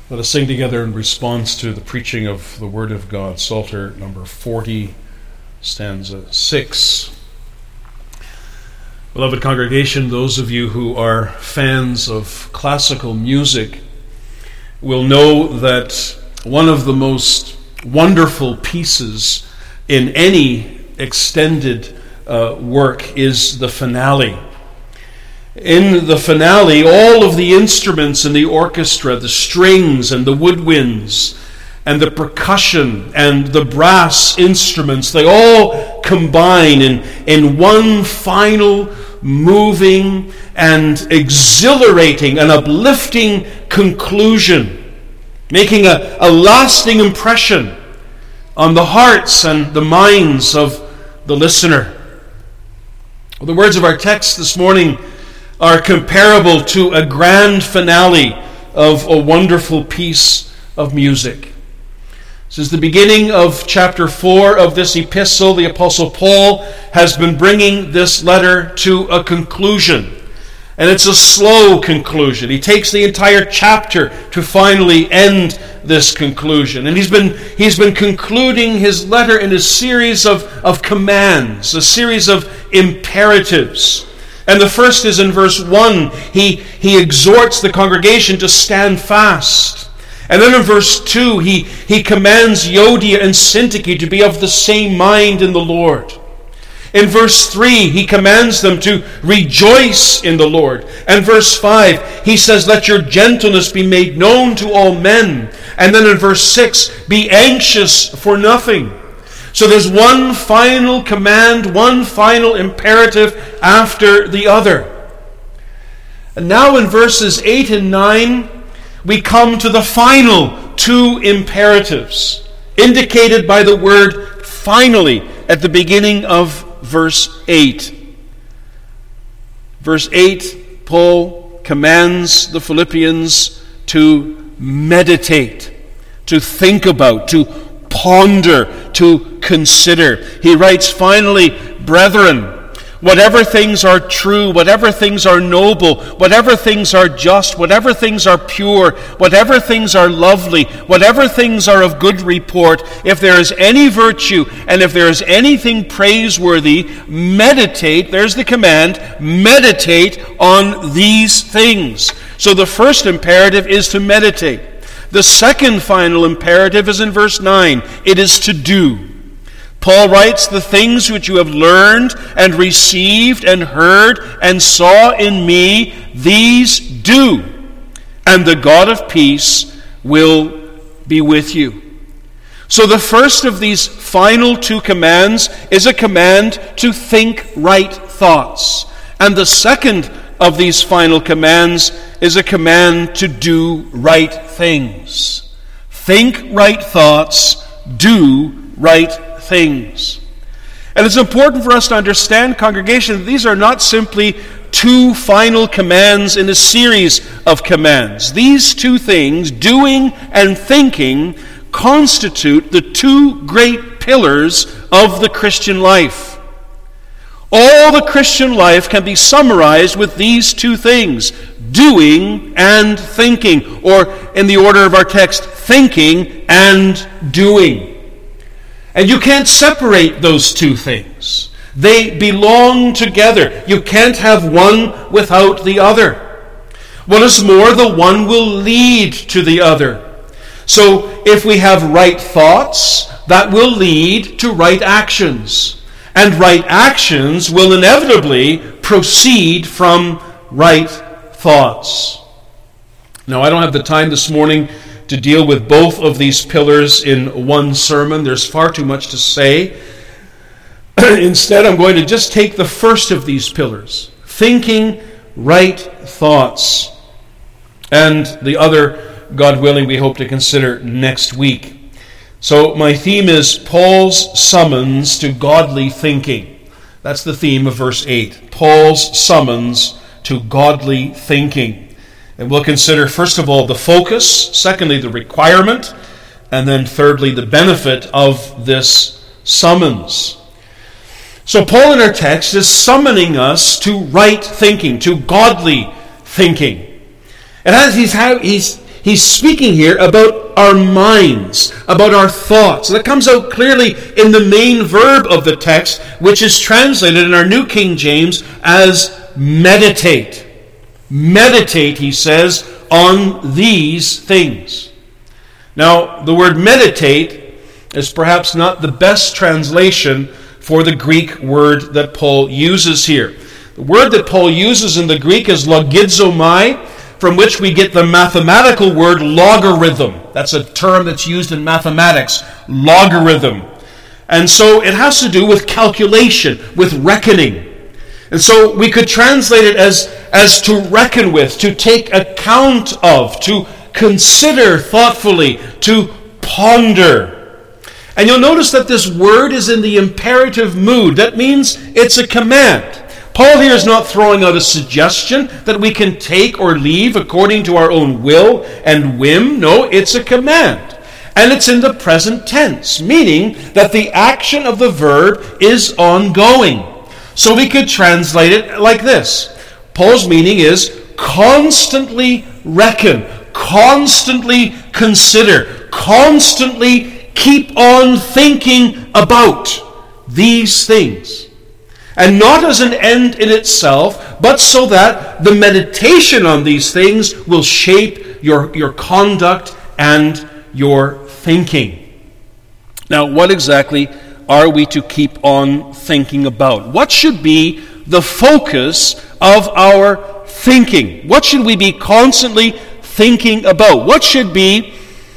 Let us sing together in response to the preaching of the Word of God, Psalter number 40, stanza 6. Beloved congregation, those of you who are fans of classical music will know that one of the most wonderful pieces in any extended work is the finale. In the finale, all of the instruments in the orchestra, the strings and the woodwinds and the percussion and the brass instruments, they all combine in one final, moving and exhilarating and uplifting conclusion, making a lasting impression on the hearts and the minds of the listener. The words of our text this morning are comparable to a grand finale of a wonderful piece of music. Since the beginning of chapter 4 of this epistle, the Apostle Paul has been bringing this letter to a conclusion. And it's a slow conclusion. He takes the entire chapter to finally end this conclusion. And he's been concluding his letter in a series of commands, a series of imperatives. And the first is in verse 1. He exhorts the congregation to stand fast. And then in verse 2, he commands Euodia and Syntyche to be of the same mind in the Lord. In verse 3, he commands them to rejoice in the Lord. And verse 5, he says, let your gentleness be made known to all men. And then in verse 6, be anxious for nothing. So there's one final command, one final imperative after the other. And now in verses 8 and 9, we come to the final two imperatives, indicated by the word finally at the beginning of verse 8. Verse 8, Paul commands the Philippians to meditate, to think about, to ponder, to consider. He writes, finally, brethren, whatever things are true, whatever things are noble, whatever things are just, whatever things are pure, whatever things are lovely, whatever things are of good report, if there is any virtue and if there is anything praiseworthy, meditate, there's the command, meditate on these things. So the first imperative is to meditate. The second final imperative is in verse 9. It is to do. Paul writes, the things which you have learned and received and heard and saw in me, these do, and the God of peace will be with you. So the first of these final two commands is a command to think right thoughts. And the second of these final commands is a command to do right things. Think right thoughts, do right things. And it's important for us to understand, congregation, that these are not simply two final commands in a series of commands. These two things, doing and thinking, constitute the two great pillars of the Christian life. All the Christian life can be summarized with these two things, doing and thinking, or in the order of our text, thinking and doing. And you can't separate those two things. They belong together. You can't have one without the other. What is more, the one will lead to the other. So if we have right thoughts, that will lead to right actions. And right actions will inevitably proceed from right thoughts. Now, I don't have the time this morning to deal with both of these pillars in one sermon. There's far too much to say. Instead, I'm going to just take the first of these pillars, thinking right thoughts. And the other, God willing, we hope to consider next week. So my theme is Paul's summons to godly thinking. That's the theme of verse 8. Paul's summons to godly thinking. And we'll consider, first of all, the focus, secondly, the requirement, and then thirdly, the benefit of this summons. So Paul in our text is summoning us to right thinking, to godly thinking. And as He's speaking here about our minds, about our thoughts. That comes out clearly in the main verb of the text, which is translated in our New King James as meditate. Meditate, he says, on these things. Now, the word meditate is perhaps not the best translation for the Greek word that Paul uses here. The word that Paul uses in the Greek is logizomai, from which we get the mathematical word logarithm. That's a term that's used in mathematics, logarithm. And so it has to do with calculation, with reckoning. And so we could translate it as to reckon with, to take account of, to consider thoughtfully, to ponder. And you'll notice that this word is in the imperative mood. That means it's a command. Paul here is not throwing out a suggestion that we can take or leave according to our own will and whim. No, it's a command. And it's in the present tense, meaning that the action of the verb is ongoing. So we could translate it like this. Paul's meaning is constantly reckon, constantly consider, constantly keep on thinking about these things. And not as an end in itself, but so that the meditation on these things will shape your conduct and your thinking. Now, what exactly are we to keep on thinking about? What should be the focus of our thinking? What should we be constantly thinking about? What should be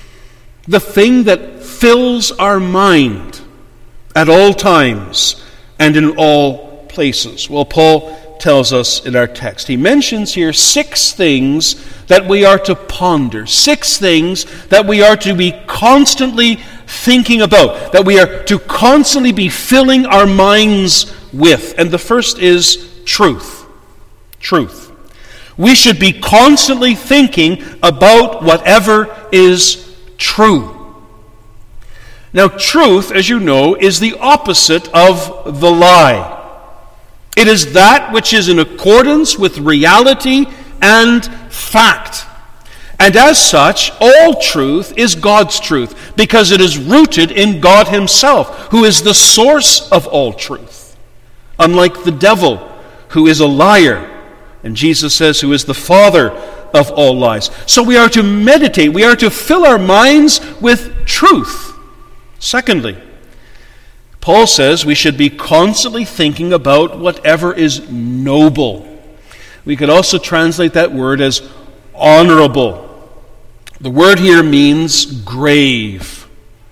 the thing that fills our mind at all times and in all places? Well, Paul tells us in our text. He mentions here 6 things that we are to ponder, 6 things that we are to be constantly thinking about, that we are to constantly be filling our minds with. And the first is truth. Truth. We should be constantly thinking about whatever is true. Now, truth, as you know, is the opposite of the lie. It is that which is in accordance with reality and fact. And as such, all truth is God's truth, because it is rooted in God himself, who is the source of all truth. Unlike the devil, who is a liar, and Jesus says, who is the father of all lies. So we are to meditate, we are to fill our minds with truth. Secondly, Paul says we should be constantly thinking about whatever is noble. We could also translate that word as honorable. The word here means grave,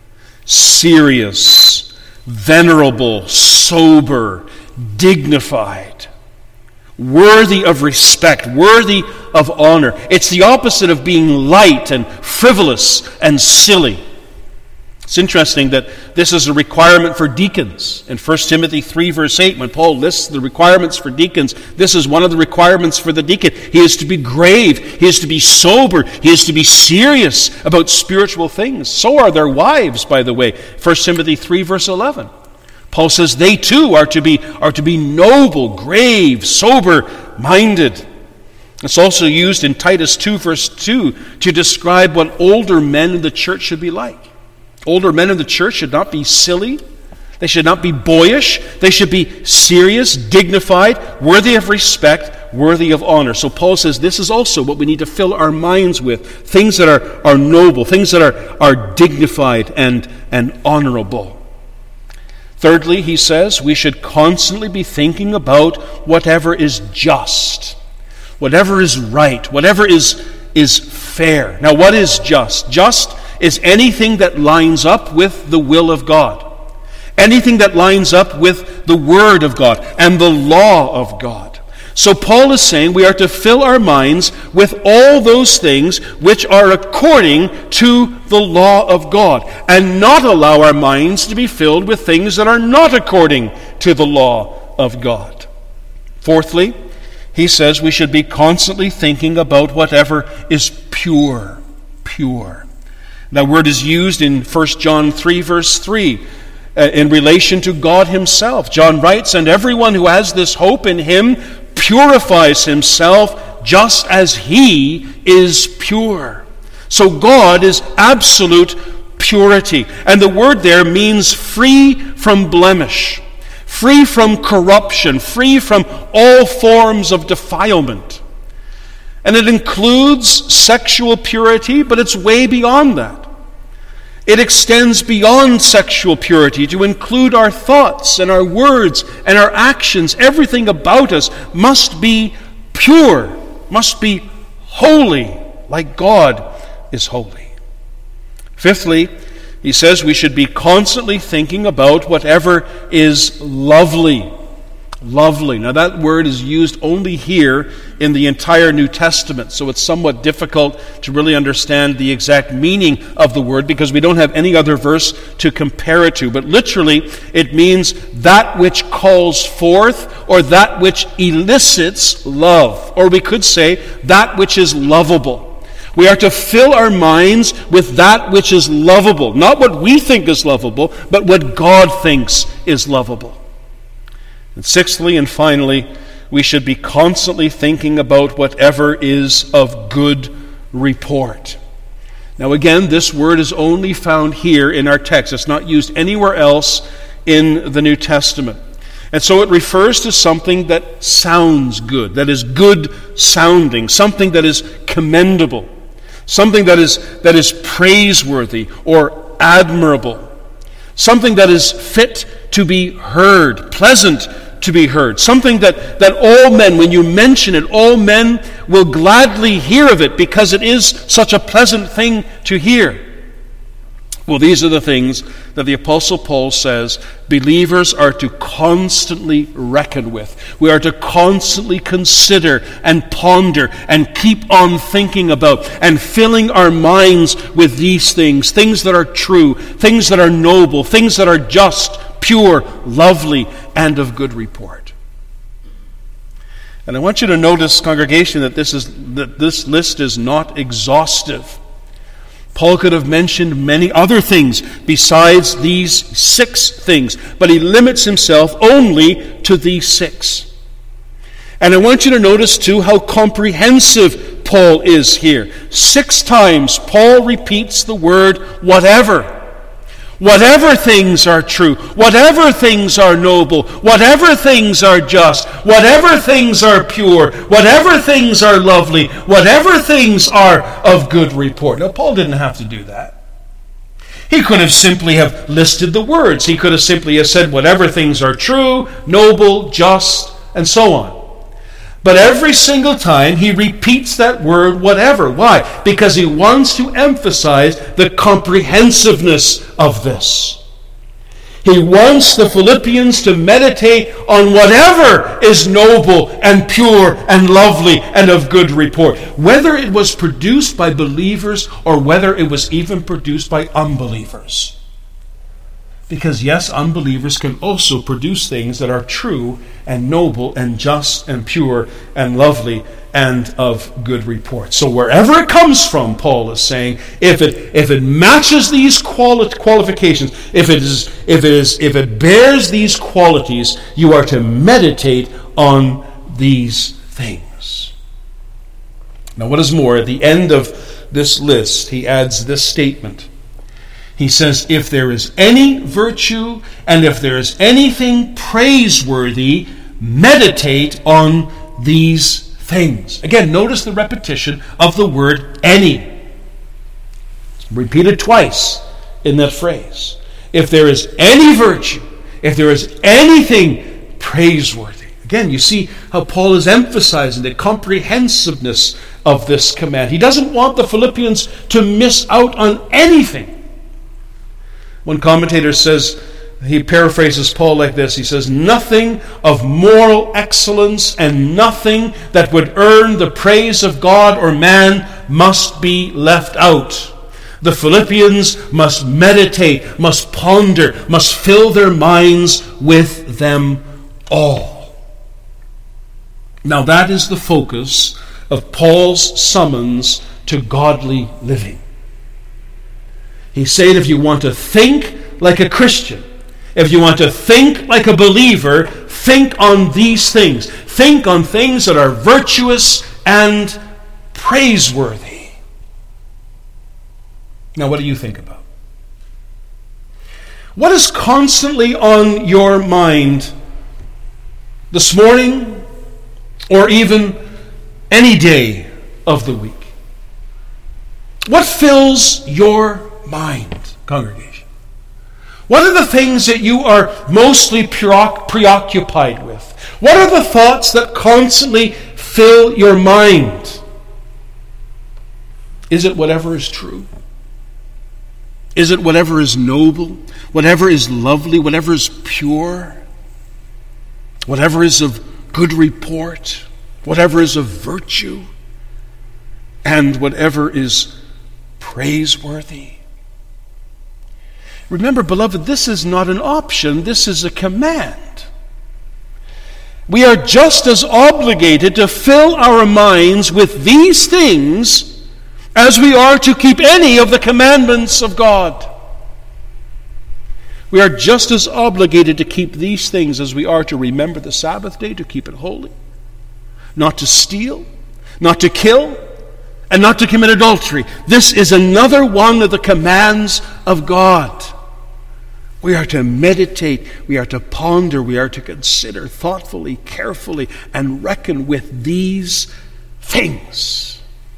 serious, venerable, sober, dignified, worthy of respect, worthy of honor. It's the opposite of being light and frivolous and silly. It's interesting that this is a requirement for deacons. In 1 Timothy 3 verse 8, when Paul lists the requirements for deacons, this is one of the requirements for the deacon. He is to be grave, he is to be sober, he is to be serious about spiritual things. So are their wives, by the way. 1 Timothy 3 verse 11. Paul says they too are to be noble, grave, sober-minded. It's also used in Titus 2 verse 2 to describe what older men in the church should be like. Older men in the church should not be silly. They should not be boyish. They should be serious, dignified, worthy of respect, worthy of honor. So Paul says this is also what we need to fill our minds with. Things that are noble, things that are dignified and honorable. Thirdly, he says we should constantly be thinking about whatever is just, whatever is right, whatever is fair. Now, what is just? Just is anything that lines up with the will of God. Anything that lines up with the Word of God and the law of God. So Paul is saying we are to fill our minds with all those things which are according to the law of God, and not allow our minds to be filled with things that are not according to the law of God. Fourthly, he says we should be constantly thinking about whatever is pure. Pure. That word is used in 1 John 3 verse 3 in relation to God himself. John writes, "And everyone who has this hope in him purifies himself just as he is pure." So God is absolute purity. And the word there means free from blemish, free from corruption, free from all forms of defilement. And it includes sexual purity, but it's way beyond that. It extends beyond sexual purity to include our thoughts and our words and our actions. Everything about us must be pure, must be holy, like God is holy. Fifthly, he says we should be constantly thinking about whatever is lovely. Lovely. Now that word is used only here in the entire New Testament, so it's somewhat difficult to really understand the exact meaning of the word because we don't have any other verse to compare it to. But literally, it means that which calls forth or that which elicits love. Or we could say that which is lovable. We are to fill our minds with that which is lovable. Not what we think is lovable, but what God thinks is lovable. And sixthly and finally, we should be constantly thinking about whatever is of good report. Now again, this word is only found here in our text. It's not used anywhere else in the New Testament. And so it refers to something that sounds good, that is good sounding, something that is commendable, something that is praiseworthy or admirable, something that is fit to be heard, pleasant to be heard, something that all men, when you mention it, all men will gladly hear of it because it is such a pleasant thing to hear. Well, these are the things that the Apostle Paul says believers are to constantly reckon with. We are to constantly consider and ponder and keep on thinking about and filling our minds with these things, things that are true, things that are noble, things that are just, pure, lovely, and of good report. And I want you to notice, congregation, that this list is not exhaustive. Paul could have mentioned many other things besides these 6 things, but he limits himself only to these 6. And I want you to notice, too, how comprehensive Paul is here. 6 times Paul repeats the word whatever. Whatever things are true, whatever things are noble, whatever things are just, whatever things are pure, whatever things are lovely, whatever things are of good report. Now, Paul didn't have to do that. He could have simply have listed the words. He could have simply have said whatever things are true, noble, just, and so on. But every single time he repeats that word whatever. Why? Because he wants to emphasize the comprehensiveness of this. He wants the Philippians to meditate on whatever is noble and pure and lovely and of good report. Whether it was produced by believers or whether it was even produced by unbelievers. Because yes, unbelievers can also produce things that are true and noble and just and pure and lovely and of good report. So wherever it comes from, Paul is saying, if it matches these qualifications, if it bears these qualities, you are to meditate on these things. Now, what is more, at the end of this list, he adds this statement. He says, if there is any virtue and if there is anything praiseworthy, meditate on these things. Again, notice the repetition of the word any. It's repeated twice in that phrase. If there is any virtue, if there is anything praiseworthy. Again, you see how Paul is emphasizing the comprehensiveness of this command. He doesn't want the Philippians to miss out on anything. One commentator says, he paraphrases Paul like this. He says, nothing of moral excellence and nothing that would earn the praise of God or man must be left out. The Philippians must meditate, must ponder, must fill their minds with them all. Now that is the focus of Paul's summons to godly living. He's saying if you want to think like a Christian, if you want to think like a believer, think on these things. Think on things that are virtuous and praiseworthy. Now, what do you think about? What is constantly on your mind this morning or even any day of the week? What fills your mind, congregation? What are the things that you are mostly preoccupied with? What are the thoughts that constantly fill your mind? Is it whatever is true? Is it whatever is noble? Whatever is lovely? Whatever is pure? Whatever is of good report? Whatever is of virtue? And whatever is praiseworthy? Remember, beloved, this is not an option. This is a command. We are just as obligated to fill our minds with these things as we are to keep any of the commandments of God. We are just as obligated to keep these things as we are to remember the Sabbath day, to keep it holy, not to steal, not to kill, and not to commit adultery. This is another one of the commands of God. We are to meditate, we are to ponder, we are to consider thoughtfully, carefully, and reckon with these things.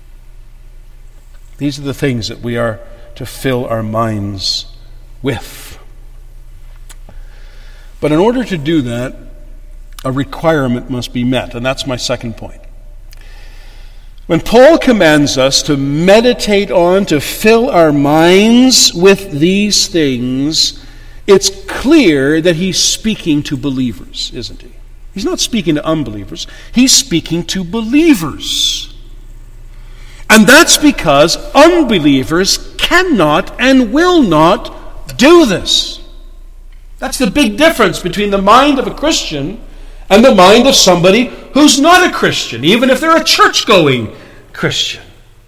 These are the things that we are to fill our minds with. But in order to do that, a requirement must be met, and that's my second point. When Paul commands us to meditate on, to fill our minds with these things, it's clear that he's speaking to believers, isn't he? He's not speaking to unbelievers. He's speaking to believers. And that's because unbelievers cannot and will not do this. That's the big difference between the mind of a Christian and the mind of somebody who's not a Christian, even if they're a church-going Christian.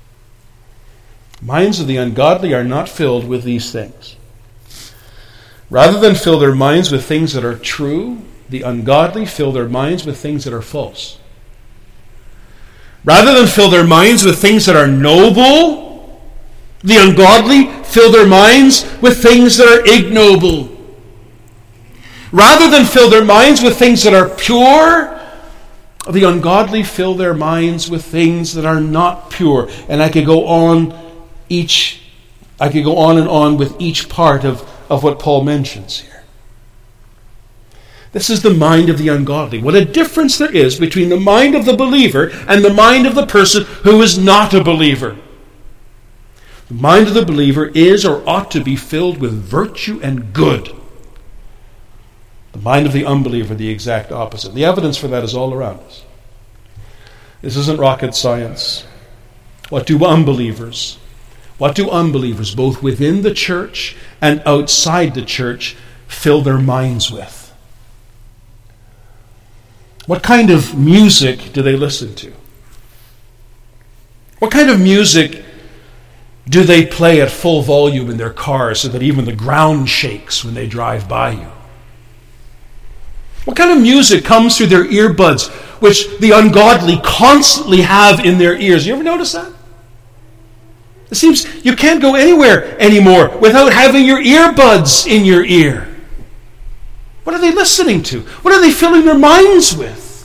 Minds of the ungodly are not filled with these things. Rather than fill their minds with things that are true, the ungodly fill their minds with things that are false. Rather than fill their minds with things that are noble, the ungodly fill their minds with things that are ignoble. Rather than fill their minds with things that are pure, the ungodly fill their minds with things that are not pure. And I could go on and on with each part of what Paul mentions here. This is the mind of the ungodly. What a difference there is between the mind of the believer and the mind of the person who is not a believer. The mind of the believer is or ought to be filled with virtue and good. The mind of the unbeliever, the exact opposite. The evidence for that is all around us. This isn't rocket science. What do unbelievers, both within the church and outside the church, fill their minds with? What kind of music do they listen to? What kind of music do they play at full volume in their cars so that even the ground shakes when they drive by you? What kind of music comes through their earbuds, which the ungodly constantly have in their ears? You ever notice that? It seems you can't go anywhere anymore without having your earbuds in your ear. What are they listening to? What are they filling their minds with?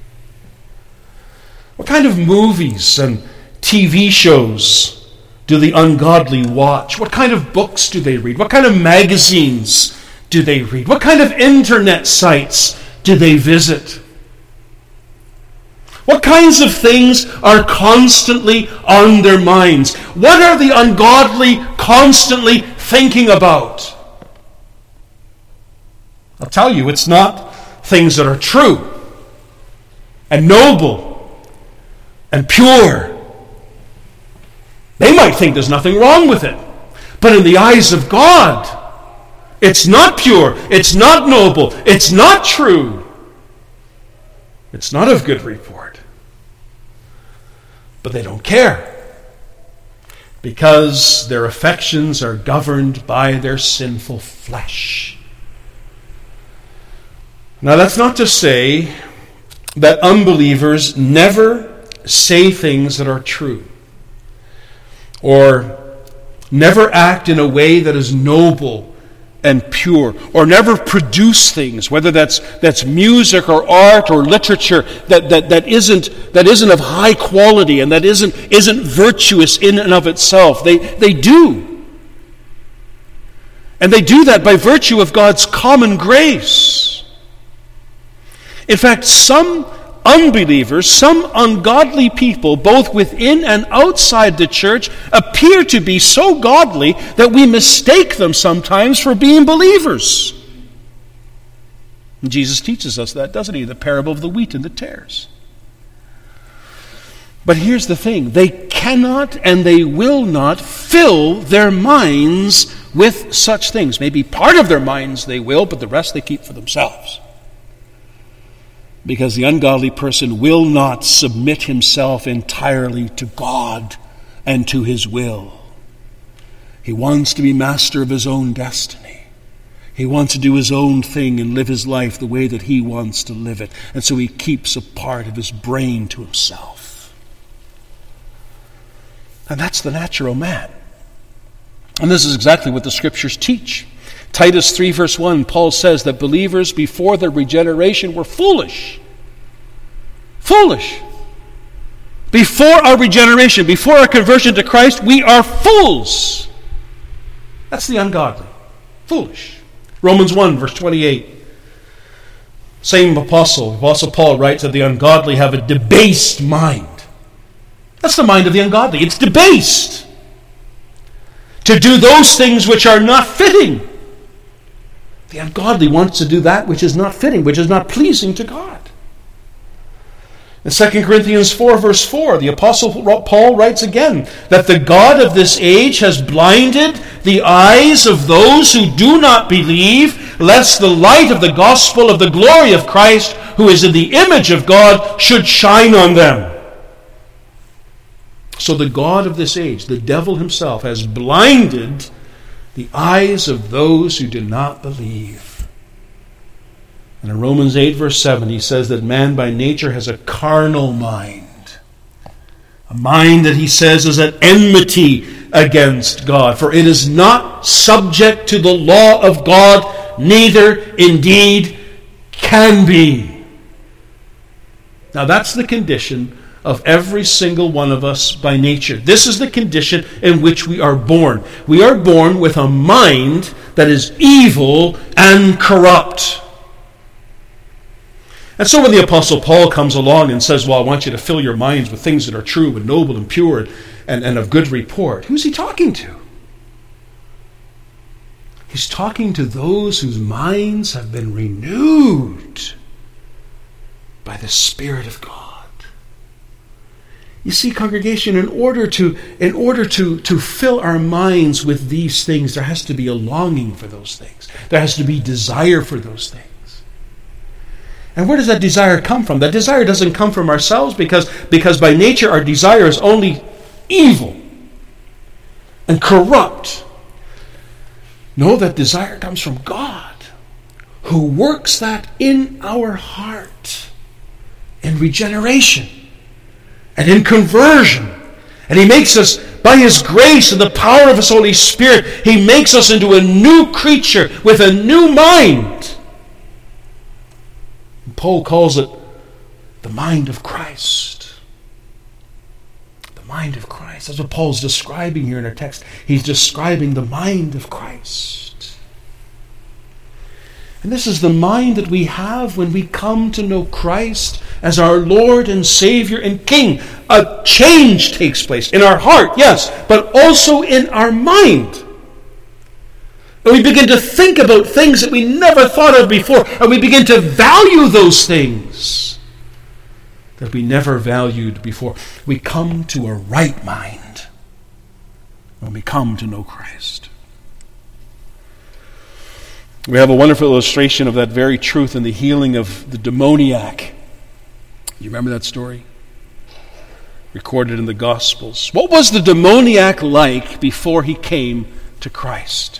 What kind of movies and TV shows do the ungodly watch? What kind of books do they read? What kind of magazines do they read? What kind of internet sites do they visit? What kinds of things are constantly on their minds? What are the ungodly constantly thinking about? I'll tell you, it's not things that are true and noble and pure. They might think there's nothing wrong with it. But in the eyes of God, it's not pure, it's not noble, it's not true. It's not of good report. But they don't care, because their affections are governed by their sinful flesh. Now, that's not to say that unbelievers never say things that are true, or never act in a way that is noble and pure, or never produce things, whether that's music or art or literature, that isn't of high quality and that isn't virtuous in and of itself. They do. And they do that by virtue of God's common grace. In fact, some unbelievers, some ungodly people, both within and outside the church, appear to be so godly that we mistake them sometimes for being believers. And Jesus teaches us that, doesn't he? The parable of the wheat and the tares. But here's the thing. They cannot and they will not fill their minds with such things. Maybe part of their minds they will, but the rest they keep for themselves. Because the ungodly person will not submit himself entirely to God and to his will. He wants to be master of his own destiny. He wants to do his own thing and live his life the way that he wants to live it. And so he keeps a part of his brain to himself. And that's the natural man. And this is exactly what the Scriptures teach. Titus 3 verse 1, Paul says that believers before their regeneration were foolish. Foolish. Before our regeneration, before our conversion to Christ, we are fools. That's the ungodly. Foolish. Romans 1 verse 28. Same Apostle Paul writes that the ungodly have a debased mind. That's the mind of the ungodly. It's debased. To do those things which are not fitting. The ungodly wants to do that which is not fitting, which is not pleasing to God. In 2 Corinthians 4 verse 4, the Apostle Paul writes again that the God of this age has blinded the eyes of those who do not believe, lest the light of the gospel of the glory of Christ, who is in the image of God, should shine on them. So the God of this age, the devil himself, has blinded the eyes of those who do not believe. And in Romans 8 verse 7 he says that man by nature has a carnal mind. A mind that he says is at enmity against God. For it is not subject to the law of God, neither indeed can be. Now that's the condition of every single one of us by nature. This is the condition in which we are born. We are born with a mind that is evil and corrupt. And so when the Apostle Paul comes along and says, well, I want you to fill your minds with things that are true and noble and pure and of good report, who's he talking to? He's talking to those whose minds have been renewed by the Spirit of God. You see, congregation, in order to fill our minds with these things, there has to be a longing for those things. There has to be desire for those things. And where does that desire come from? That desire doesn't come from ourselves because by nature our desire is only evil and corrupt. No, that desire comes from God, who works that in our heart in regeneration and in conversion. And he makes us, by his grace and the power of his Holy Spirit, he makes us into a new creature with a new mind. And Paul calls it the mind of Christ. The mind of Christ. That's what Paul's describing here in our text. He's describing the mind of Christ. And this is the mind that we have when we come to know Christ as our Lord and Savior and King. A change takes place in our heart, yes, but also in our mind. And we begin to think about things that we never thought of before, and we begin to value those things that we never valued before. We come to a right mind when we come to know Christ. We have a wonderful illustration of that very truth in the healing of the demoniac. You remember that story? Recorded in the Gospels. What was the demoniac like before he came to Christ?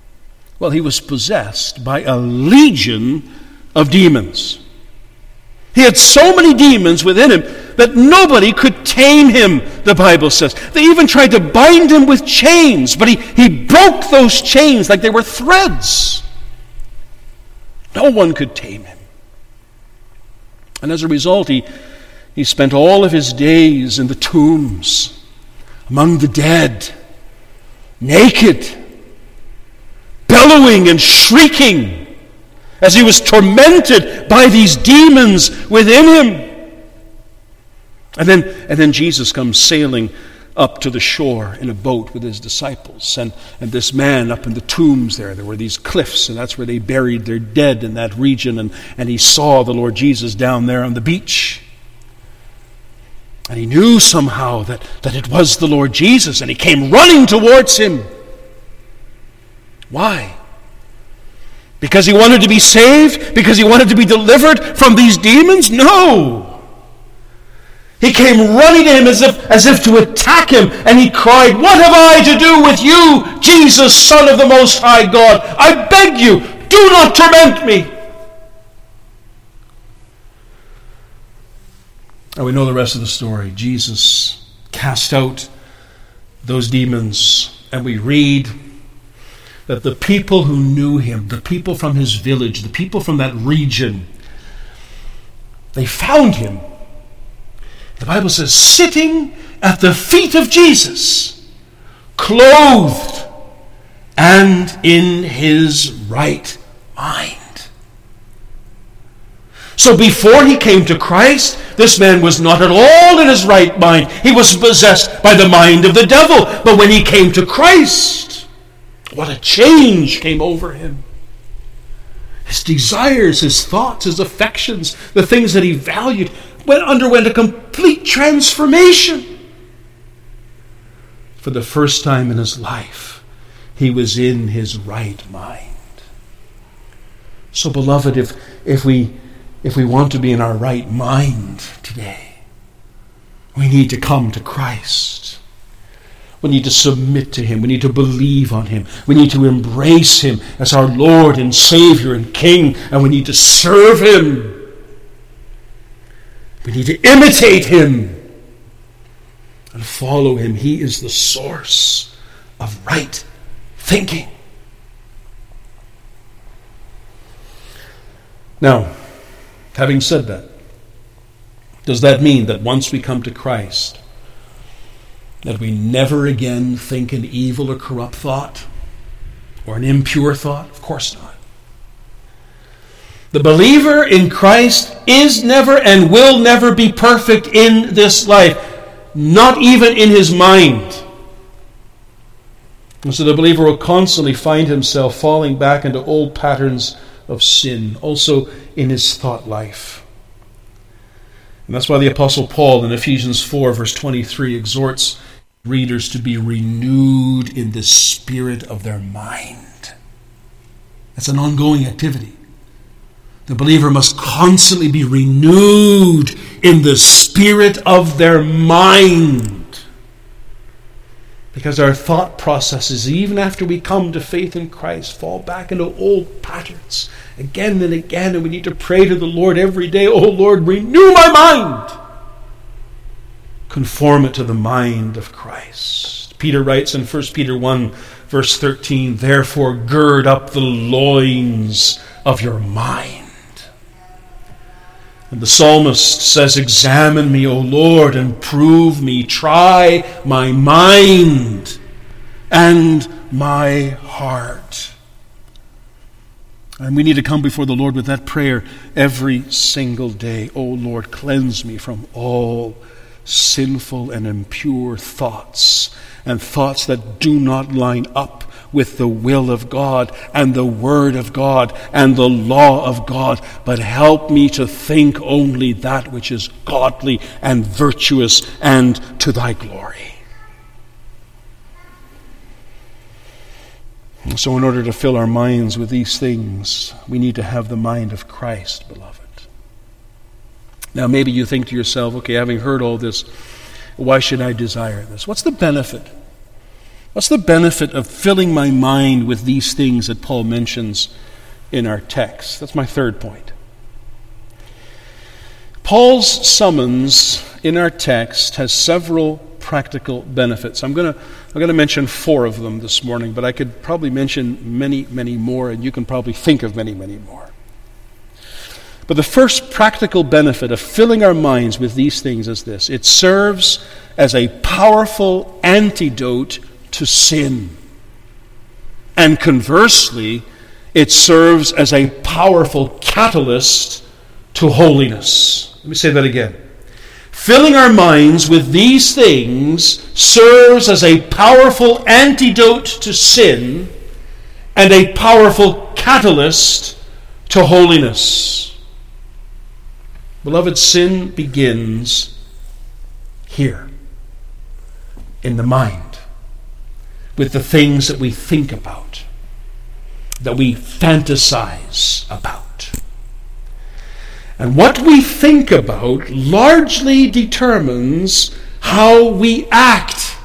Well, he was possessed by a legion of demons. He had so many demons within him that nobody could tame him, the Bible says. They even tried to bind him with chains, but he broke those chains like they were threads. No one could tame him. And as a result, he spent all of his days in the tombs, among the dead, naked, bellowing and shrieking, as he was tormented by these demons within him. And then Jesus comes sailing up to the shore in a boat with his disciples. And this man up in the tombs there were these cliffs, and that's where they buried their dead in that region. And he saw the Lord Jesus down there on the beach. And he knew somehow that it was the Lord Jesus, and he came running towards him. Why? Because he wanted to be saved? Because he wanted to be delivered from these demons? No! He came running to him as if to attack him, and he cried, "What have I to do with you, Jesus, Son of the Most High God? I beg you, do not torment me." And we know the rest of the story. Jesus cast out those demons, and we read that the people who knew him, the people from his village, the people from that region, they found him. The Bible says, sitting at the feet of Jesus, clothed and in his right mind. So before he came to Christ, this man was not at all in his right mind. He was possessed by the mind of the devil. But when he came to Christ, what a change came over him. His desires, his thoughts, his affections, the things that he valued, underwent a complete transformation. For the first time in his life, he was in his right mind. So, beloved, if we want to be in our right mind today, we need to come to Christ. We need to submit to him. We need to believe on him. We need to embrace him as our Lord and Savior and King, and we need to serve him. We need to imitate him and follow him. He is the source of right thinking. Now, having said that, does that mean that once we come to Christ, that we never again think an evil or corrupt thought or an impure thought? Of course not. The believer in Christ is never and will never be perfect in this life, not even in his mind. And so the believer will constantly find himself falling back into old patterns of sin, also in his thought life. And that's why the Apostle Paul in Ephesians 4, verse 23, exhorts readers to be renewed in the spirit of their mind. That's an ongoing activity. The believer must constantly be renewed in the spirit of their mind. Because our thought processes, even after we come to faith in Christ, fall back into old patterns again and again. And we need to pray to the Lord every day, "Oh Lord, renew my mind. Conform it to the mind of Christ." Peter writes in 1 Peter 1, verse 13, "Therefore gird up the loins of your mind." And the psalmist says, "Examine me, O Lord, and prove me. Try my mind and my heart." And we need to come before the Lord with that prayer every single day. "O Lord, cleanse me from all sinful and impure thoughts, and thoughts that do not line up with the will of God and the Word of God and the law of God, but help me to think only that which is godly and virtuous and to thy glory." And so in order to fill our minds with these things, we need to have the mind of Christ, beloved. Now maybe you think to yourself, okay, having heard all this, why should I desire this? What's the benefit? What's the benefit of filling my mind with these things that Paul mentions in our text? That's my third point. Paul's summons in our text has several practical benefits. I'm going to mention 4 of them this morning, but I could probably mention many, many more, and you can probably think of many, many more. But the first practical benefit of filling our minds with these things is this: it serves as a powerful antidote to sin. And conversely, it serves as a powerful catalyst to holiness. Let me say that again. Filling our minds with these things serves as a powerful antidote to sin and a powerful catalyst to holiness. Beloved, sin begins here, in the mind, with the things that we think about, that we fantasize about. And what we think about largely determines how we act.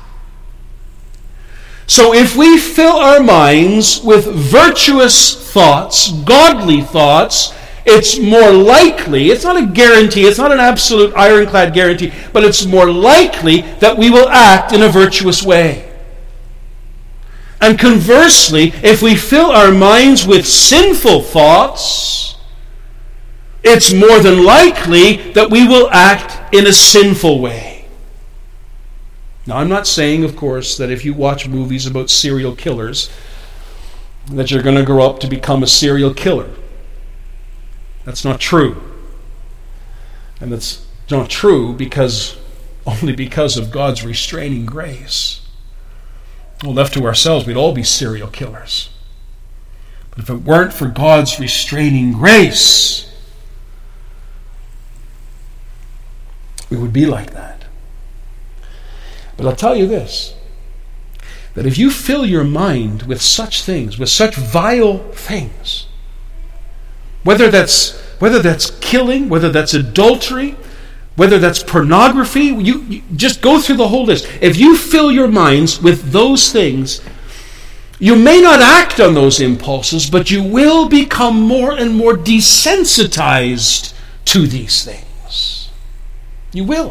So if we fill our minds with virtuous thoughts, godly thoughts, it's more likely, it's not a guarantee, it's not an absolute ironclad guarantee, but it's more likely that we will act in a virtuous way. And conversely, if we fill our minds with sinful thoughts, it's more than likely that we will act in a sinful way. Now, I'm not saying, of course, that if you watch movies about serial killers, that you're going to grow up to become a serial killer. That's not true. And that's not true only because of God's restraining grace. Well, left to ourselves, we'd all be serial killers. But if it weren't for God's restraining grace, we would be like that. But I'll tell you this, that if you fill your mind with such things, with such vile things, whether that's killing, whether that's adultery, whether that's pornography, you just go through the whole list. If you fill your minds with those things, you may not act on those impulses, but you will become more and more desensitized to these things. You will.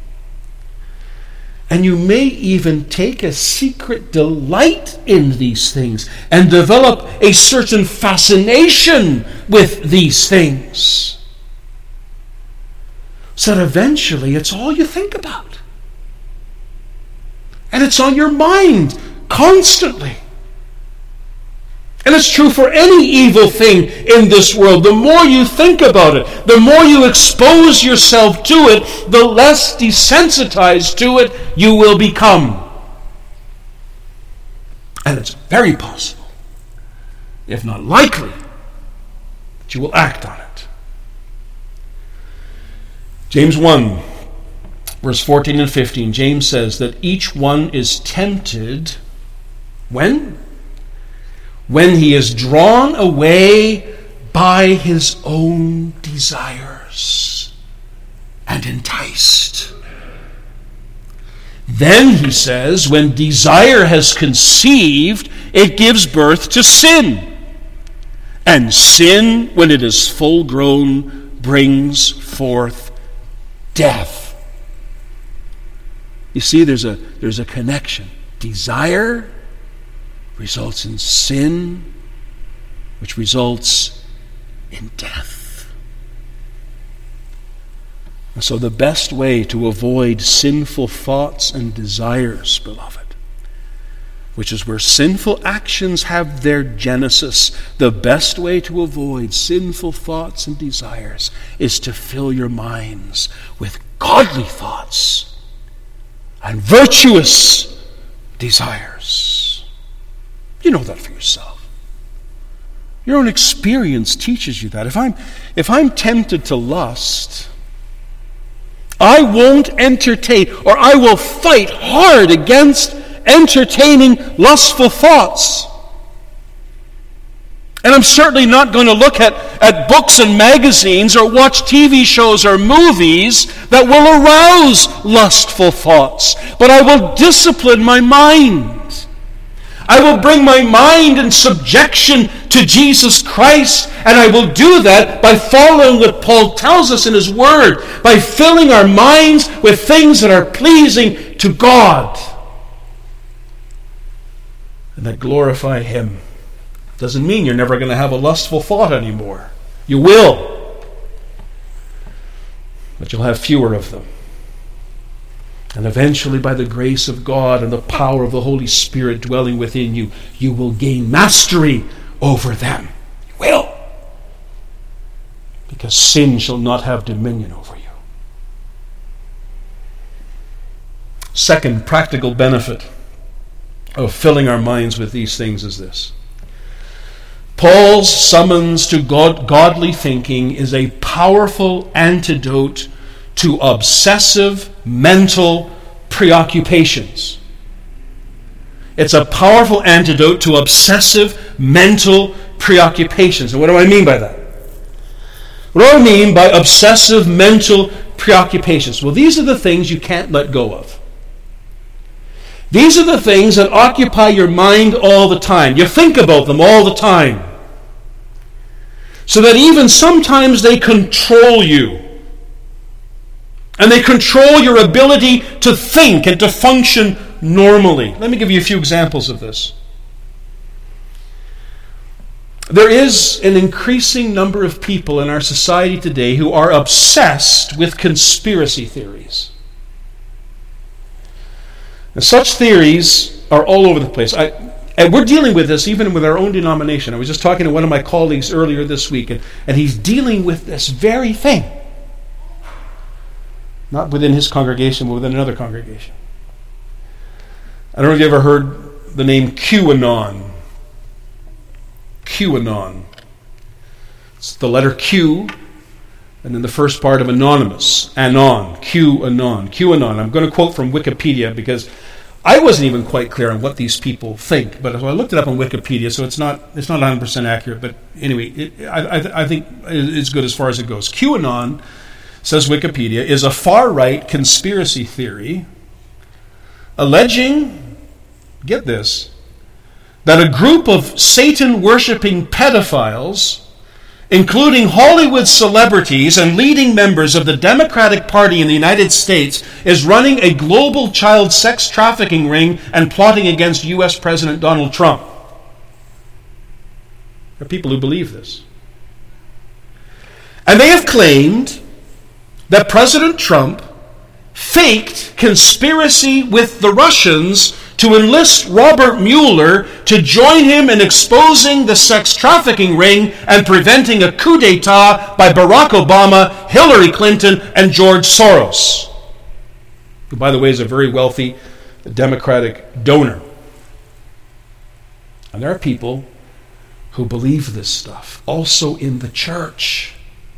And you may even take a secret delight in these things and develop a certain fascination with these things. So that eventually it's all you think about. And it's on your mind constantly. And it's true for any evil thing in this world. The more you think about it, the more you expose yourself to it, the less desensitized to it you will become. And it's very possible, if not likely, that you will act on it. James 1, verse 14 and 15, James says that each one is tempted when? When he is drawn away by his own desires and enticed. Then, he says, when desire has conceived, it gives birth to sin. And sin, when it is full grown, brings forth death. You see, there's a connection. Desire results in sin, which results in death. And so the best way to avoid sinful thoughts and desires, beloved, which is where sinful actions have their genesis, the best way to avoid sinful thoughts and desires is to fill your minds with godly thoughts and virtuous desires. You know that for yourself. Your own experience teaches you that. If I'm tempted to lust, I won't entertain, or I will fight hard against entertaining lustful thoughts. And I'm certainly not going to look at books and magazines or watch TV shows or movies that will arouse lustful thoughts. But I will discipline my mind. I will bring my mind in subjection to Jesus Christ, and I will do that by following what Paul tells us in his word, by filling our minds with things that are pleasing to God and that glorify him. Doesn't mean you're never going to have a lustful thought anymore. You will, but you'll have fewer of them. And eventually, by the grace of God and the power of the Holy Spirit dwelling within you, you will gain mastery over them. You will. Because sin shall not have dominion over you. Second practical benefit of filling our minds with these things is this. Paul's summons to godly thinking is a powerful antidote to obsessive mental preoccupations. It's a powerful antidote to obsessive mental preoccupations. And what do I mean by that? What do I mean by obsessive mental preoccupations? Well, these are the things you can't let go of. These are the things that occupy your mind all the time. You think about them all the time. So that even sometimes they control you. And they control your ability to think and to function normally. Let me give you a few examples of this. There is an increasing number of people in our society today who are obsessed with conspiracy theories. And such theories are all over the place. And we're dealing with this even with our own denomination. I was just talking to one of my colleagues earlier this week, and he's dealing with this very thing. Not within his congregation, but within another congregation. I don't know if you ever heard the name QAnon. QAnon. It's the letter Q, and then the first part of anonymous. Anon. QAnon. QAnon. I'm going to quote from Wikipedia because I wasn't even quite clear on what these people think. But I looked it up on Wikipedia, so it's not 100% accurate. But anyway, I think it's good as far as it goes. QAnon, says Wikipedia, is a far-right conspiracy theory alleging, get this, that a group of Satan-worshipping pedophiles, including Hollywood celebrities and leading members of the Democratic Party in the United States, is running a global child sex trafficking ring and plotting against U.S. President Donald Trump. There are people who believe this. And they have claimed that President Trump faked conspiracy with the Russians to enlist Robert Mueller to join him in exposing the sex trafficking ring and preventing a coup d'etat by Barack Obama, Hillary Clinton, and George Soros, who, by the way, is a very wealthy Democratic donor. And there are people who believe this stuff, also in the church.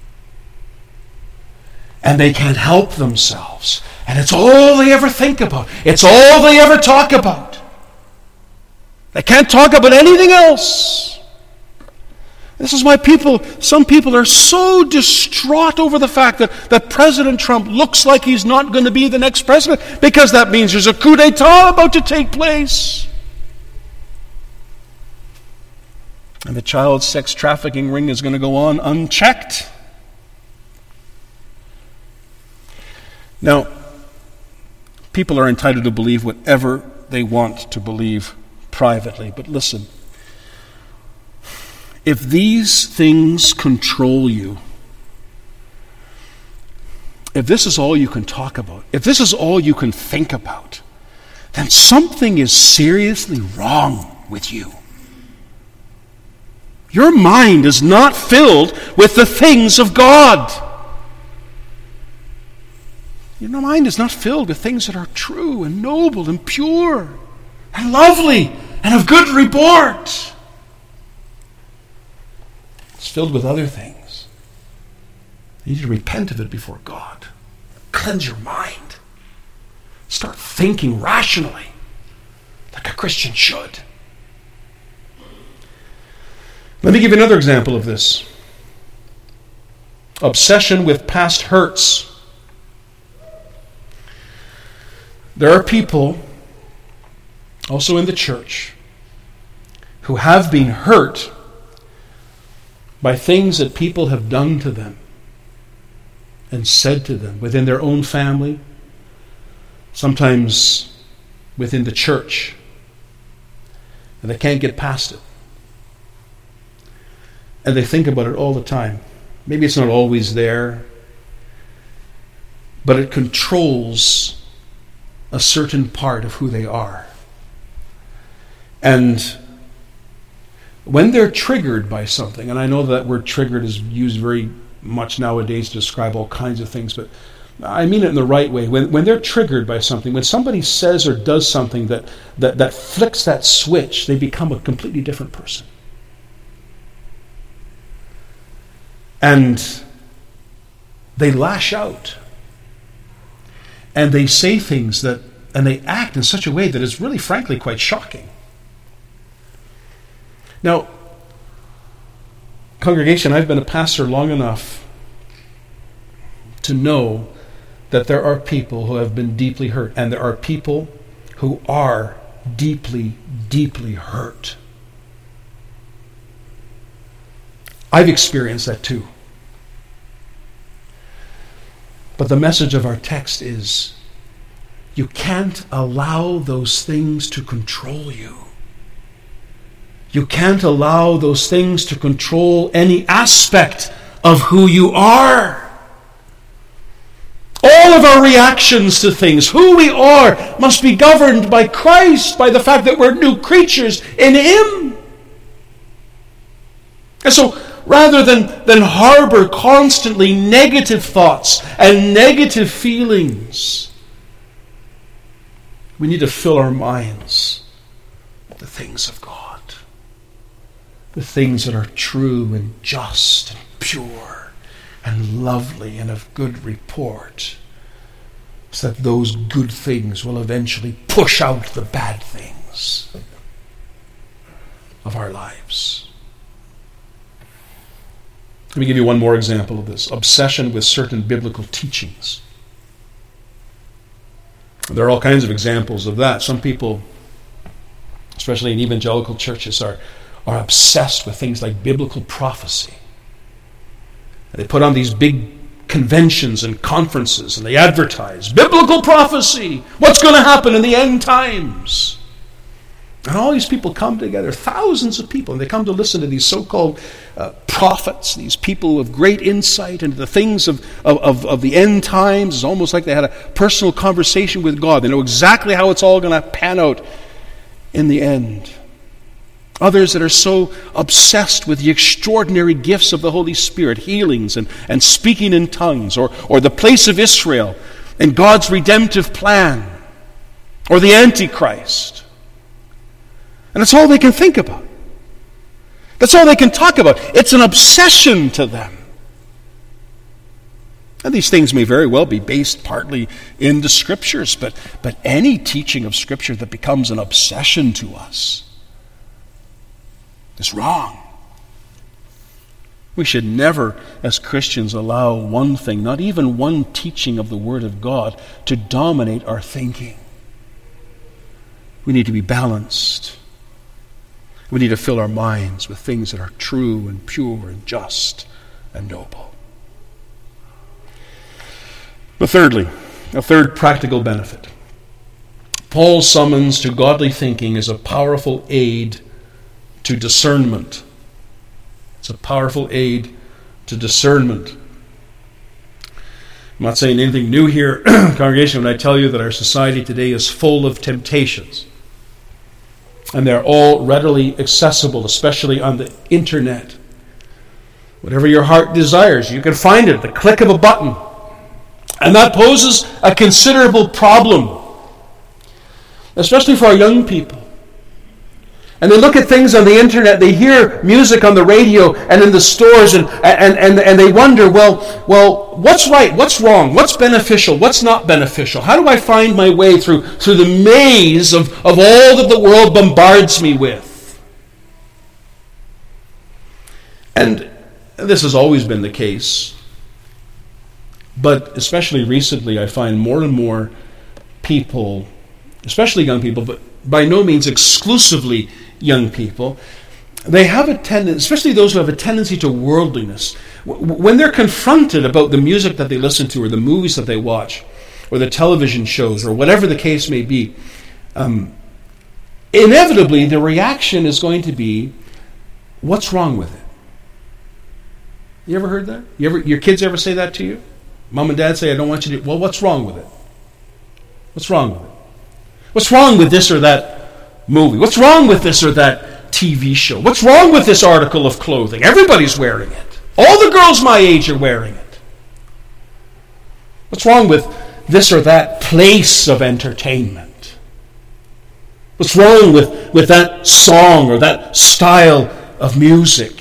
And they can't help themselves. And it's all they ever think about. It's all they ever talk about. They can't talk about anything else. This is why some people are so distraught over the fact that President Trump looks like he's not going to be the next president, because that means there's a coup d'etat about to take place. And the child sex trafficking ring is going to go on unchecked. Now, people are entitled to believe whatever they want to believe privately. But listen, if these things control you, if this is all you can talk about, if this is all you can think about, then something is seriously wrong with you. Your mind is not filled with the things of God. Your mind is not filled with things that are true and noble and pure and lovely and of good report. It's filled with other things. You need to repent of it before God. Cleanse your mind. Start thinking rationally, like a Christian should. Let me give you another example of this. Obsession with past hurts. There are people, also in the church, who have been hurt by things that people have done to them and said to them within their own family, sometimes within the church, and they can't get past it. And they think about it all the time. Maybe it's not always there, but it controls a certain part of who they are. And when they're triggered by something, and I know that word triggered is used very much nowadays to describe all kinds of things, but I mean it in the right way. When they're triggered by something, when somebody says or does something that flicks that switch, they become a completely different person. And they lash out. And they say things and they act in such a way that is really, frankly, quite shocking. Now, congregation, I've been a pastor long enough to know that there are people who have been deeply hurt, and there are people who are deeply, deeply hurt. I've experienced that too. But the message of our text is, you can't allow those things to control you. You can't allow those things to control any aspect of who you are. All of our reactions to things, who we are, must be governed by Christ, by the fact that we're new creatures in Him. And so, rather than harbor constantly negative thoughts and negative feelings, we need to fill our minds with the things of God. The things that are true and just and pure and lovely and of good report, so that those good things will eventually push out the bad things of our lives. Let me give you one more example of this. Obsession with certain biblical teachings. There are all kinds of examples of that. Some people, especially in evangelical churches, are obsessed with things like biblical prophecy. And they put on these big conventions and conferences, and they advertise biblical prophecy, what's going to happen in the end times. And all these people come together, thousands of people, and they come to listen to these so-called prophets, these people with great insight into the things of the end times. It's almost like they had a personal conversation with God. They know exactly how it's all going to pan out in the end. Others that are so obsessed with the extraordinary gifts of the Holy Spirit, healings and speaking in tongues, or the place of Israel and God's redemptive plan, or the Antichrist. And that's all they can think about. That's all they can talk about. It's an obsession to them. And these things may very well be based partly in the Scriptures, but any teaching of Scripture that becomes an obsession to us is wrong. We should never, as Christians, allow one thing, not even one teaching of the Word of God, to dominate our thinking. We need to be balanced. We need to fill our minds with things that are true and pure and just and noble. But thirdly, a third practical benefit. Paul's summons to godly thinking is a powerful aid to discernment. It's a powerful aid to discernment. I'm not saying anything new here, congregation, when I tell you that our society today is full of temptations. And they're all readily accessible, especially on the internet. Whatever your heart desires, you can find it at the click of a button. And that poses a considerable problem, especially for our young people. And they look at things on the internet, they hear music on the radio and in the stores, and they wonder, well, what's right, what's wrong, what's beneficial, what's not beneficial? How do I find my way through the maze of all that the world bombards me with? And this has always been the case, but especially recently I find more and more people, especially young people, but by no means exclusively young people, they have a tendency, especially those who have a tendency to worldliness, when they're confronted about the music that they listen to or the movies that they watch or the television shows or whatever the case may be, inevitably the reaction is going to be, what's wrong with it? You ever heard that? Your kids ever say that to you? Mom and dad say, I don't want you to, well, what's wrong with it? What's wrong with it? What's wrong with this or that movie? What's wrong with this or that TV show? What's wrong with this article of clothing? Everybody's wearing it. All the girls my age are wearing it. What's wrong with this or that place of entertainment? What's wrong with that song or that style of music?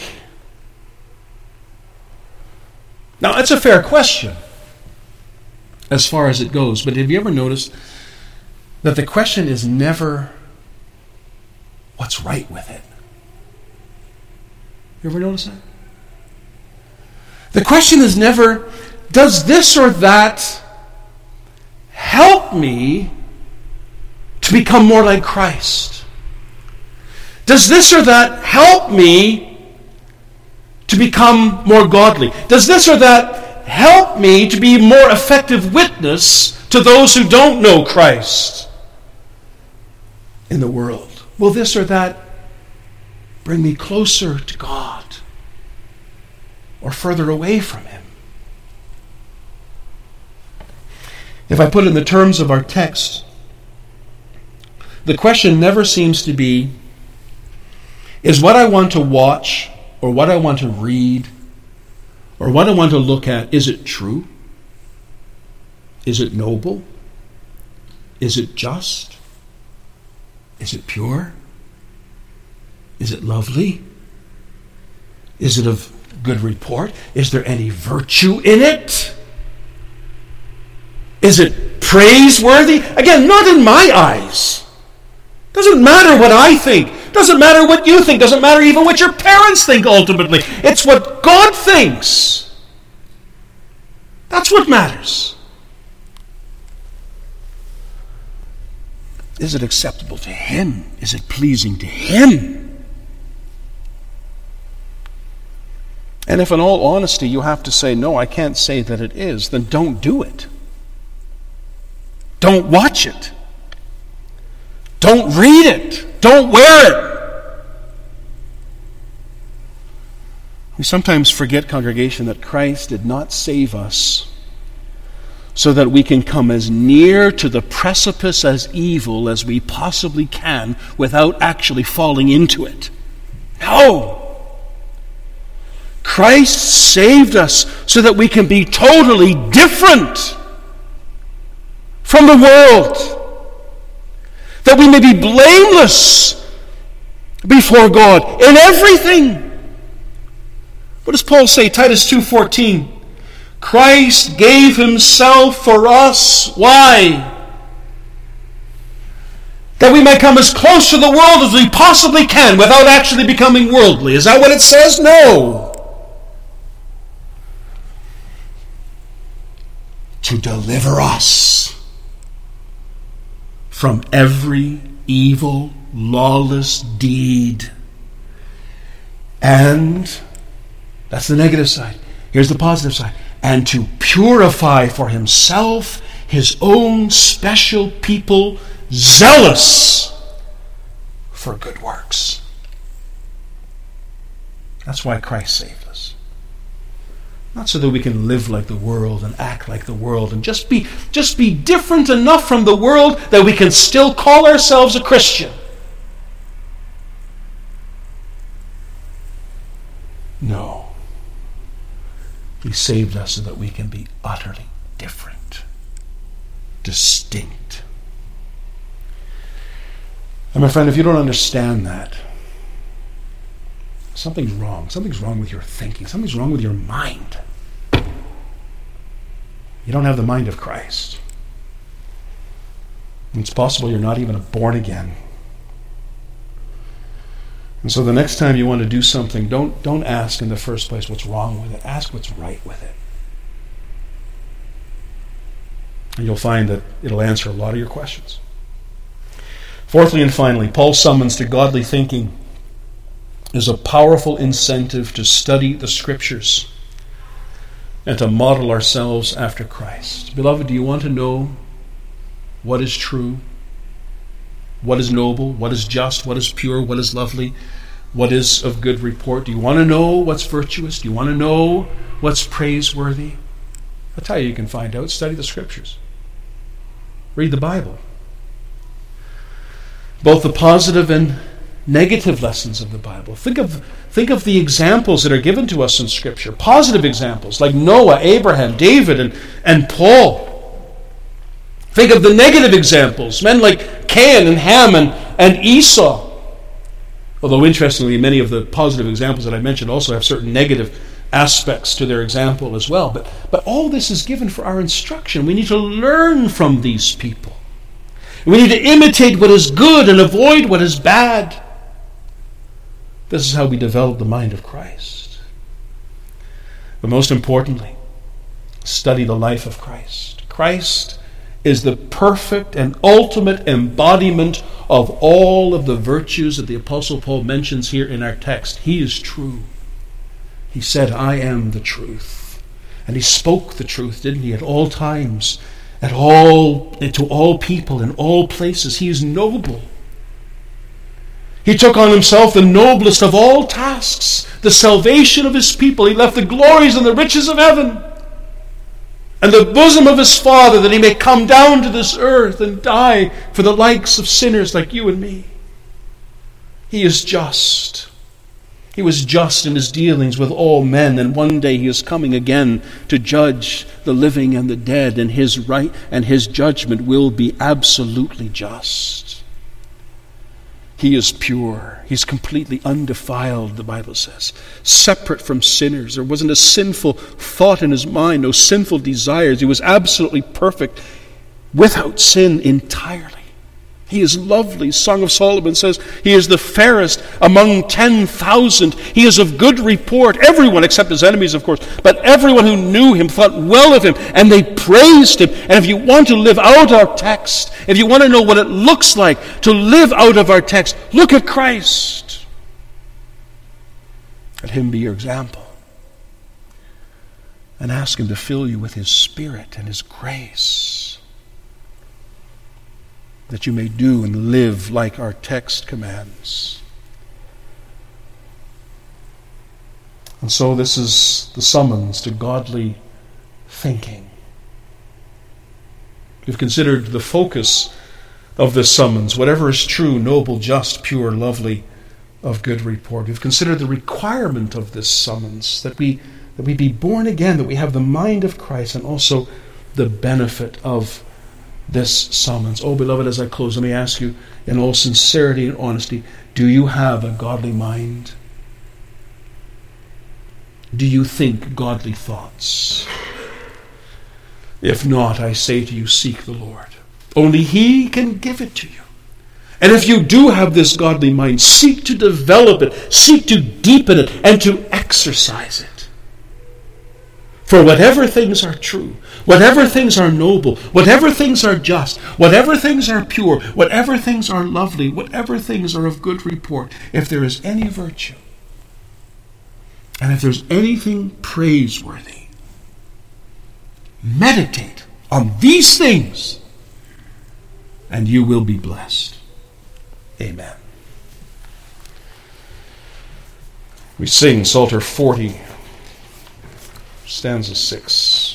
Now, that's a fair question as far as it goes, but have you ever noticed that the question is never, what's right with it? You ever notice that? The question is never, does this or that help me to become more like Christ? Does this or that help me to become more godly? Does this or that help me to be a more effective witness to those who don't know Christ in the world? Will this or that bring me closer to God or further away from Him? If I put it in the terms of our text, the question never seems to be, is what I want to watch or what I want to read or what I want to look at, is it true? Is it noble? Is it just? Is it pure? Is it lovely? Is it of good report? Is there any virtue in it? Is it praiseworthy? Again, not in my eyes. Doesn't matter what I think. Doesn't matter what you think. Doesn't matter even what your parents think ultimately. It's what God thinks. That's what matters. Is it acceptable to Him? Is it pleasing to Him? And if in all honesty you have to say, no, I can't say that it is, then don't do it. Don't watch it. Don't read it. Don't wear it. We sometimes forget, congregation, that Christ did not save us so that we can come as near to the precipice as evil as we possibly can without actually falling into it. No! Christ saved us so that we can be totally different from the world. That we may be blameless before God in everything. What does Paul say? Titus 2:14. Christ gave Himself for us. Why? That we may come as close to the world as we possibly can without actually becoming worldly. Is that what it says? No. To deliver us from every evil, lawless deed. And that's the negative side. Here's the positive side. And to purify for Himself His own special people, zealous for good works. That's why Christ saved us. Not so that we can live like the world and act like the world and just be different enough from the world that we can still call ourselves a Christian. No. He saved us so that we can be utterly different, distinct. And my friend, if you don't understand that, something's wrong. Something's wrong with your thinking. Something's wrong with your mind. You don't have the mind of Christ. And it's possible you're not even born again. And so the next time you want to do something, don't ask in the first place what's wrong with it. Ask what's right with it. And you'll find that it'll answer a lot of your questions. Fourthly and finally, Paul's summons to godly thinking is a powerful incentive to study the Scriptures and to model ourselves after Christ. Beloved, do you want to know what is true, what is noble, what is just, what is pure, what is lovely, what is of good report? Do you want to know what's virtuous? Do you want to know what's praiseworthy? I'll tell you, you can find out. Study the Scriptures. Read the Bible. Both the positive and negative lessons of the Bible. Think of the examples that are given to us in Scripture. Positive examples like Noah, Abraham, David, and Paul. Think of the negative examples, men like Cain and Ham and Esau. Although, interestingly, many of the positive examples that I mentioned also have certain negative aspects to their example as well. But all this is given for our instruction. We need to learn from these people. We need to imitate what is good and avoid what is bad. This is how we develop the mind of Christ. But most importantly, study the life of Christ. Christ is the perfect and ultimate embodiment of all of the virtues that the Apostle Paul mentions here in our text. He is true. He said, I am the truth. And he spoke the truth, didn't he, at all times, to all people, in all places. He is noble. He took on himself the noblest of all tasks, the salvation of his people. He left the glories and the riches of heaven and the bosom of his Father, that he may come down to this earth and die for the likes of sinners like you and me. He is just. He was just in his dealings with all men, and one day he is coming again to judge the living and the dead, and his right and his judgment will be absolutely just. He is pure. He's completely undefiled, the Bible says. Separate from sinners. There wasn't a sinful thought in his mind, no sinful desires. He was absolutely perfect, without sin entirely. He is lovely. Song of Solomon says he is the fairest among 10,000. He is of good report. Everyone, except his enemies, of course, but everyone who knew him thought well of him, and they praised him. And if you want to live out our text, if you want to know what it looks like to live out of our text, look at Christ. Let him be your example. And ask him to fill you with his Spirit and his grace, that you may do and live like our text commands. And so this is the summons to godly thinking. We've considered the focus of this summons, whatever is true, noble, just, pure, lovely, of good report. We've considered the requirement of this summons, that we be born again, that we have the mind of Christ, and also the benefit of this summons. Oh, beloved, as I close, let me ask you in all sincerity and honesty, do you have a godly mind? Do you think godly thoughts? If not, I say to you, seek the Lord. Only He can give it to you. And if you do have this godly mind, seek to develop it, seek to deepen it, and to exercise it. For whatever things are true, whatever things are noble, whatever things are just, whatever things are pure, whatever things are lovely, whatever things are of good report, if there is any virtue, and if there's anything praiseworthy, meditate on these things, and you will be blessed. Amen. We sing Psalter 40. Stanza 6.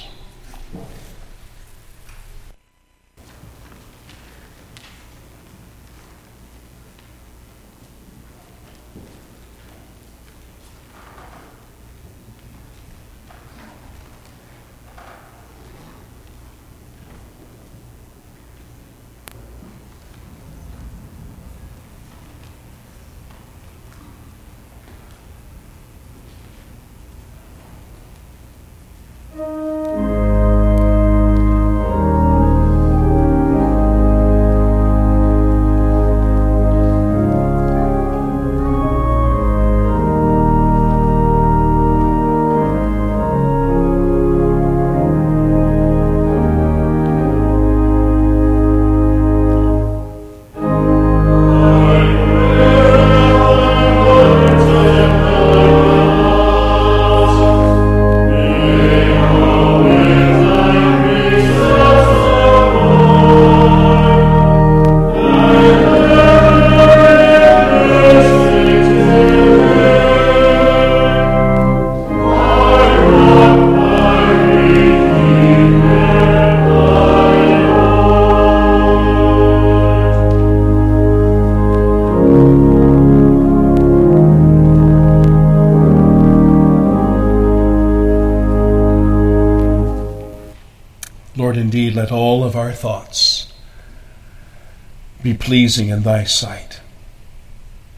Lord, indeed, let all of our thoughts be pleasing in thy sight.